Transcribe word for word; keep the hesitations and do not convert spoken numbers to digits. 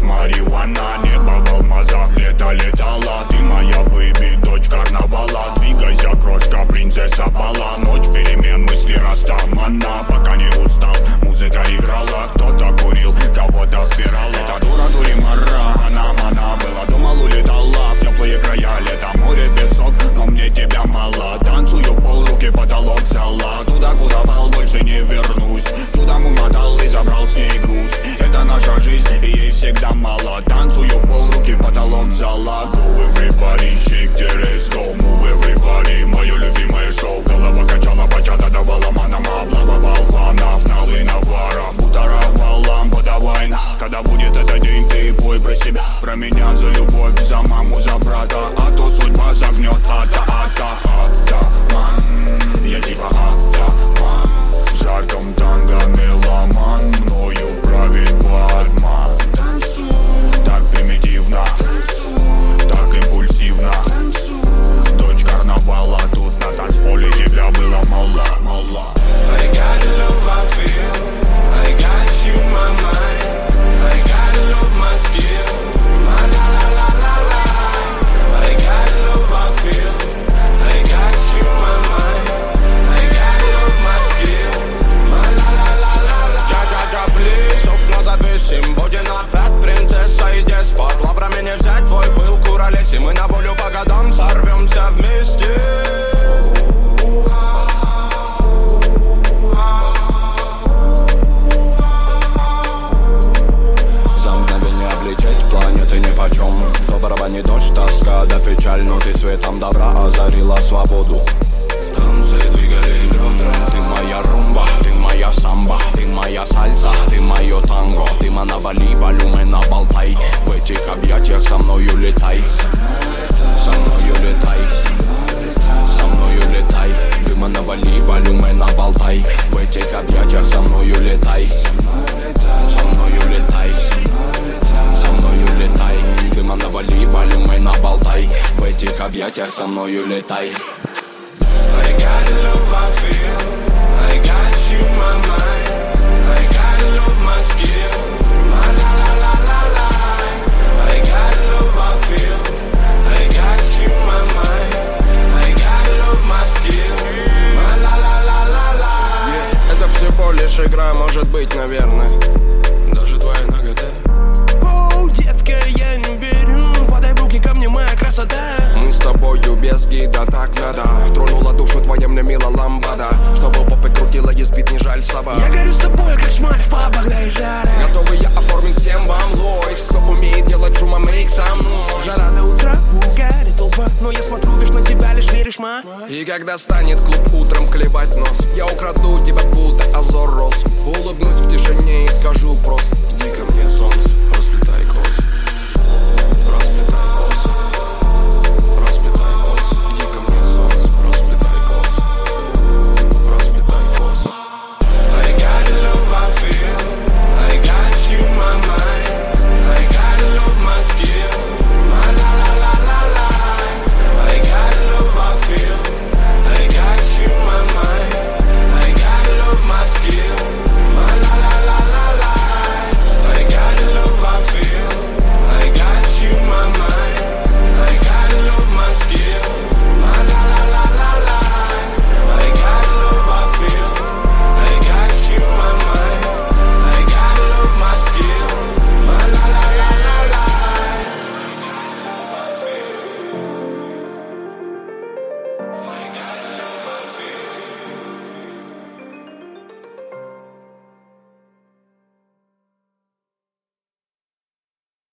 Марихуана, небо в алмазах, лето летала. Ты моя бэйби, дочь карнавала. Двигайся, крошка, принцесса бала. Ночь перемен, мысли растамана. Пока не устал, музыка играла. Кто-то курил, кого-то впирала. Эта дура дуримара, она мана была. Думал, улетала в теплые края. Лето, море, песок, но мне тебя мало. Танцую в пол, руки потолок зала. Туда, куда вал, больше не вернусь. Чудом умотал и забрал с ней груз. Это наша жизнь, и ей всегда мало. Танцую в пол, руки потолок зала. Go everybody, shake the let's go. Move everybody, мое любимое шоу. Голова качала, бачата давала манама. Облава балванов, налы навара. Бутара валам, подавай. Когда будет этот день, ты пой про себя. Про меня, за любовь, за маму, за брата. А то судьба загнет, ата, ата, атаман. Я типа атаман. В жарком танго меломан. Мною правит Батман. Так примитивно, так импульсивно. Дочь карнавала, тут на танцполе тебя было мало, мало. I got love, I feel. I got you, my mind. I got love, my skill. My la la la la la. I got love, I feel. I got you, my mind. I got love, my skill. My la la la la la. Джа-джа-джа, please, окна завесим. Будем опять принцесса и деспот. Лаврами не взять твой пыл, куролесим. Мы на волю по годам сорвемся вместе. Планеты нипочем. То барабанит дождь, тоска да печаль. Но ты светом добра озарила свободу. Танцы двигали бедра. Ты моя румба, ты моя самба. Ты моя сальса, ты мое танго. Ты на Бали, волюмена болтай. В этих объятиях со мною летай. Со мною летай. Со мною летай. Дыма на Бали, волюмена болтай. В этих объятиях со мною летай. Со мною летай. Со мною летай, дыма на Бали, волюмена болтай. В этих объятиях со мною летай. I got love, I feel. I got you, my mind. I got love, my skill. My la la la la la. I got love, I feel. I got you, my mind. I got love, my skill. My la la la la la. Yeah. Это всего лишь игра, может быть, наверное. Даже твоя нагота. Детка, я не верю, подай в руки ко мне, моя красота. Мы с тобою без гида, так надо. Тронула душу твоя мне мила ламбада. Чтобы попы крутила, и сбит не жаль собак. Я горю с тобой, как шмаль в пабах, да и жара. Готовы я оформить всем вам лойс. Кто умеет делать шума, мейк со мной. Жара до утра, угарит толпа. Но я смотрю, видишь, на тебя лишь веришь, ма. И когда станет клуб утром клево